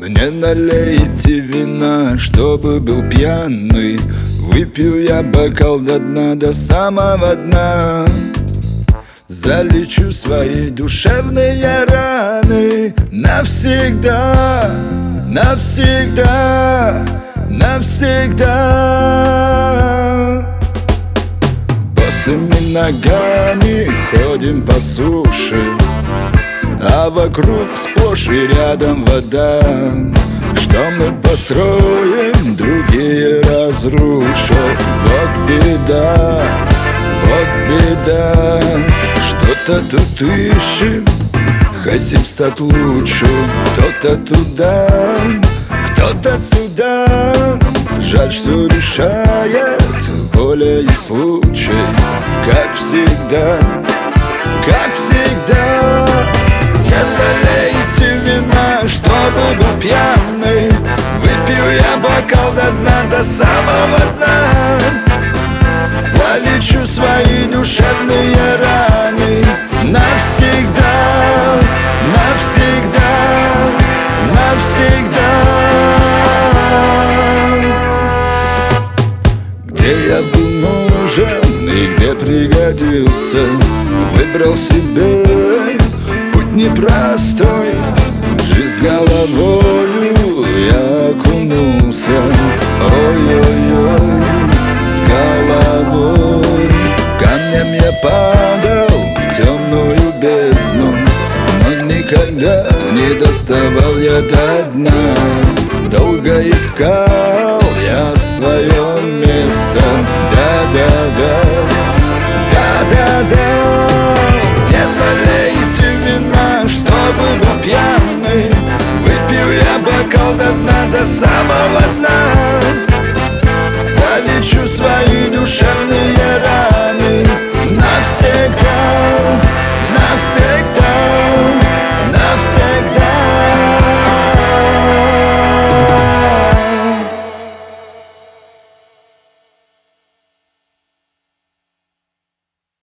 Мне налейте вина, чтобы был пьяный. Выпью я бокал до дна, до самого дна. Залечу свои душевные раны навсегда, навсегда, навсегда. Босыми ногами ходим по суше, а вокруг сплошь и рядом вода. Что мы построим, другие разрушат. Вот беда, вот беда. Что-то тут ищем, хотим стать лучше. Кто-то туда, кто-то сюда. Жаль, что решает воля и случай. Как всегда, как всегда. Не налейте вина, чтобы был пьяный. Выпью я бокал до дна, до самого дна. Залечу свои душевные раны навсегда, навсегда, навсегда. Где я был нужен и где пригодился, выбрал себе путь непростой. В жизнь головою я окунулся. Ой-ой-ой, с головой. Камнем я падал в темную бездну, но никогда не доставал я до дна. Долго искал я свое место. Да-да-да, да-да-да. Не налейте вина, чтобы был пьяный. Выпью я бокал до дна, до самого дна. Залечу свои душевные